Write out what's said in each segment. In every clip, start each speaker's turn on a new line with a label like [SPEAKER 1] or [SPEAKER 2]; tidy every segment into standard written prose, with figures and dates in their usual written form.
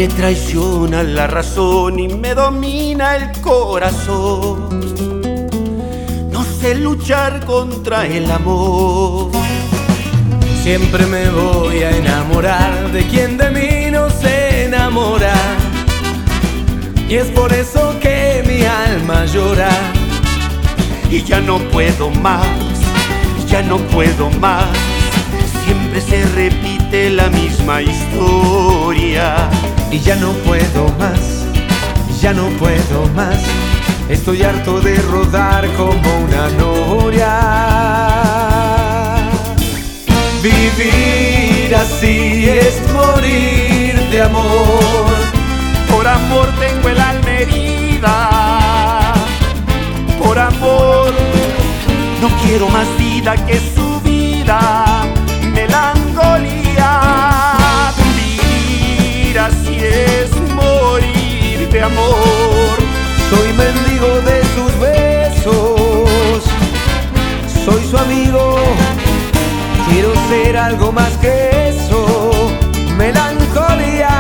[SPEAKER 1] me traiciona la razón y me domina el corazón. No sé luchar contra el amor.
[SPEAKER 2] Siempre me voy a enamorar de quien de mí no se enamora. Y es por eso que mi alma llora.
[SPEAKER 1] Y ya no puedo más, ya no puedo más. Siempre se repite la misma historia.
[SPEAKER 2] Y ya no puedo más, ya no puedo más. Estoy harto de rodar como una noria. Vivir así es morir de amor.
[SPEAKER 1] Por amor tengo el alma herida. Por amor no quiero más vida que su vida. Melancolía. Vivir así es morir de amor.
[SPEAKER 2] Soy mendigo de sus besos. Soy su amigo. Quiero ser algo más que eso. Melancolía.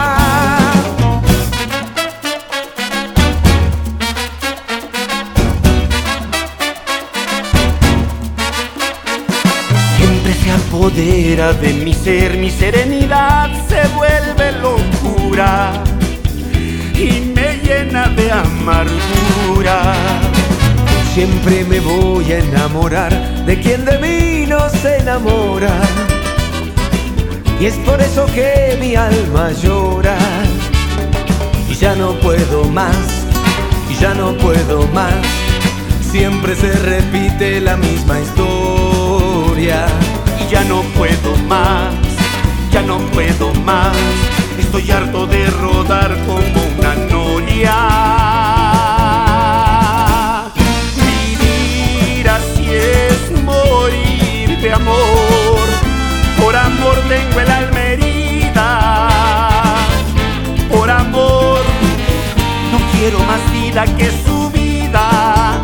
[SPEAKER 1] Siempre se apodera de mi ser, mi serenidad se vuelve locura y me llena de amargura.
[SPEAKER 2] Siempre me voy a enamorar de quien de mí no se enamora. Y es por eso que mi alma llora. Y ya no puedo más, y ya no puedo más. Siempre se repite la misma historia.
[SPEAKER 1] Y ya no puedo más, ya no puedo más. Estoy harto de rodar como una noria. Vivir así es morir de amor. Por amor tengo el alma herida. Por amor no quiero más vida que su vida.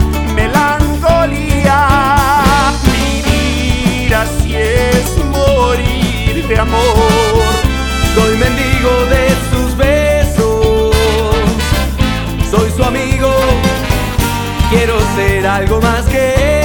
[SPEAKER 1] Melancolía. Vivir así es morir de amor.
[SPEAKER 2] Soy mendigo de sus besos. Soy su amigo. Quiero ser algo más que